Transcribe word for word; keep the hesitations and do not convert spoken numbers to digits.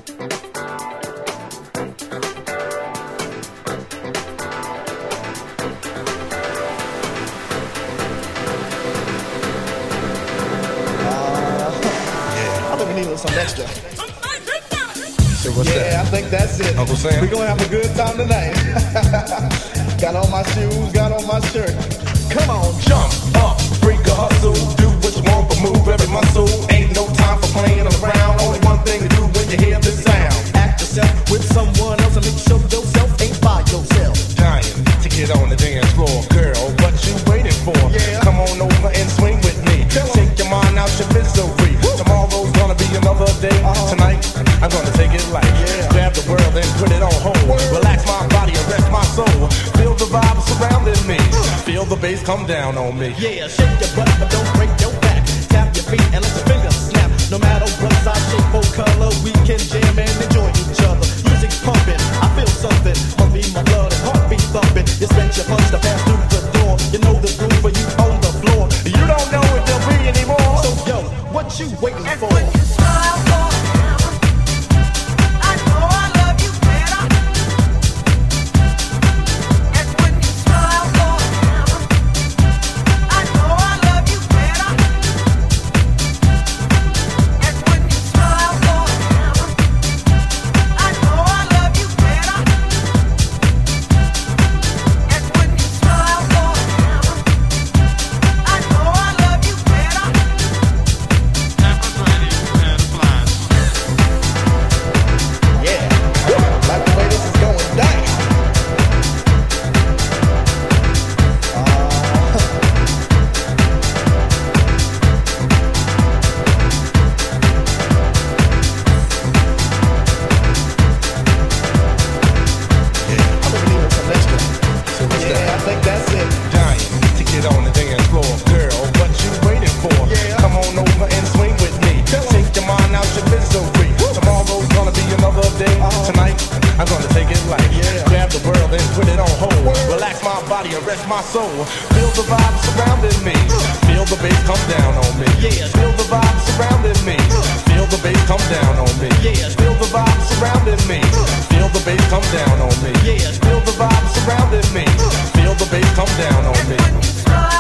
Some extra. So what's yeah, that? I think that's it. Uncle Sam? We're gonna have a good time tonight. Got on my shoes, got on my shirt. Come on, jump up, freak a hustle, do what you want, but move every muscle. Ain't no time for playing around. Only one thing to do when you hear this sound. Act yourself with someone else and make sure yourself ain't by yourself. Dying to get on the dance floor, girl. What you waiting for? Yeah. Come on over and swing with me. Take your mind out your misery. Tomorrow's gonna be another day. Uh-huh. Tonight, I'm gonna take it light. Yeah. Grab the world and put it on hold. Word. Relax my body and rest my soul. Feel the vibe surrounding me. Feel the bass come down on me. Yeah, shake your butt, but don't break your back. Tap your feet and let your fingers snap. No matter what size, shape, or color, we can jam and enjoy each other. Music's pumping, I feel something. Pump in my blood and heartbeat thumping. You spent your funds to pass through the door. You know the groove, but you on the floor. You don't know if there'll be anymore. So yo, what you waiting and for? When you smile for him, I know I love you better. And when you smile for him, I know I love you better. And when you smile for him, I know I love you better. And when you smile for him, I know I love you better. Yeah, like the way this is going down. I'm gonna need some extra. So what's Yeah, that? I think that's it. Dying to get on the dance floor, girl. What you waiting for? Yeah. Come on over and swing with me. Take your mind out your misery. Tomorrow's gonna be another day. Uh-huh. Tonight, I'm gonna take it light. Yeah. Grab the world and put it on hold. Word. Relax my body and rest my soul. Feel the vibe surrounding me. Feel the bass come down on me. Yeah. Feel the vibe surrounding me. Feel the bass come down on me. Yeah. Feel the vibe surrounding me. Feel the bass come down on me. Yeah. Feel the vibe surrounding me. Feel the bass come down on me. When you smile